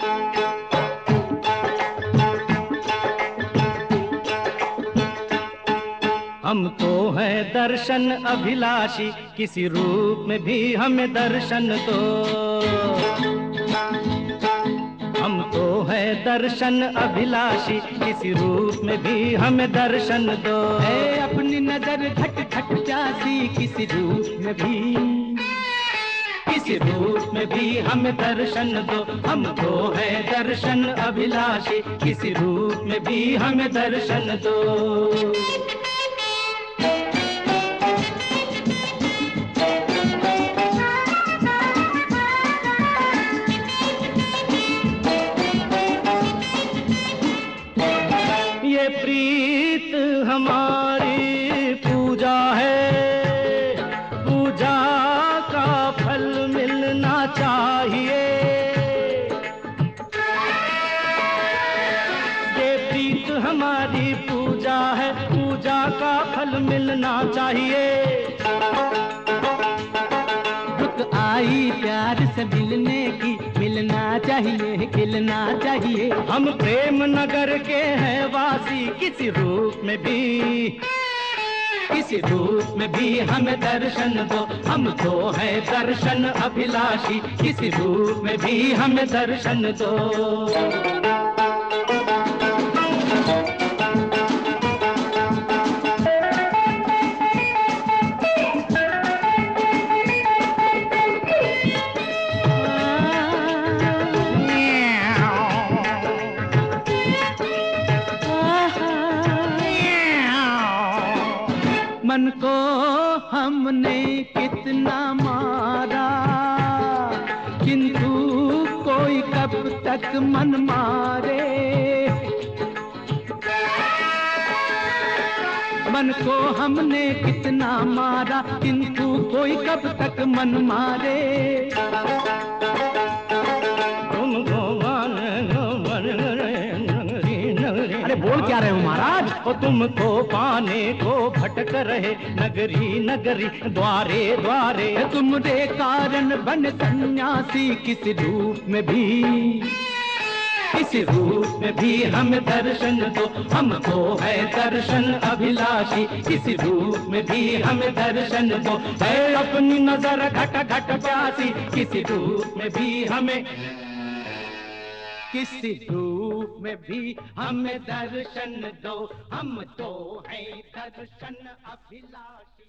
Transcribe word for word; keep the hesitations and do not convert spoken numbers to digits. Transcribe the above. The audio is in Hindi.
हम तो हैं दर्शन अभिलाषी, किसी रूप में भी हमें दर्शन दो। हम तो हैं दर्शन अभिलाषी, किसी रूप में भी हमें दर्शन दो। है अपनी नजर घट घट प्यासी, किसी रूप में भी किसी रूप में भी हमें दर्शन दो। हम तो हैं दर्शन अभिलाषी, किसी रूप में भी हमें दर्शन दो। ये प्रीत हमारी पूजा है, पूजा का फल मिलना चाहिए। ये प्रीत हमारी पूजा है, पूजा का फल मिलना चाहिए। रुक आई प्यार से मिलने की, मिलना चाहिए, खिलना चाहिए। हम प्रेम नगर के हैं वासी, किसी रूप में भी किसी रूप में भी हमें दर्शन दो। हम तो हैं दर्शन अभिलाषी, किसी रूप में भी हमें दर्शन दो। मन को हमने कितना मारा, किंतु कोई कब तक मन मारे। मन को हमने कितना मारा, किंतु कोई कब तक मन मारे। अरे बोल क्या रहे हो महाराज? और तुमको पाने को भटक रहे नगरी नगरी, द्वारे द्वारे। तुमरे कारण बन सन्यासी, किस रूप में भी किसी रूप में भी हमें दर्शन दो। हम तो है दर्शन अभिलाषी, किसी रूप में भी हमें दर्शन दो। है अपनी नजर घट घट प्यासी, किसी रूप में भी हमें किसी रूप में भी हमें दर्शन दो। हम तो हैं दर्शन अभिलाषी।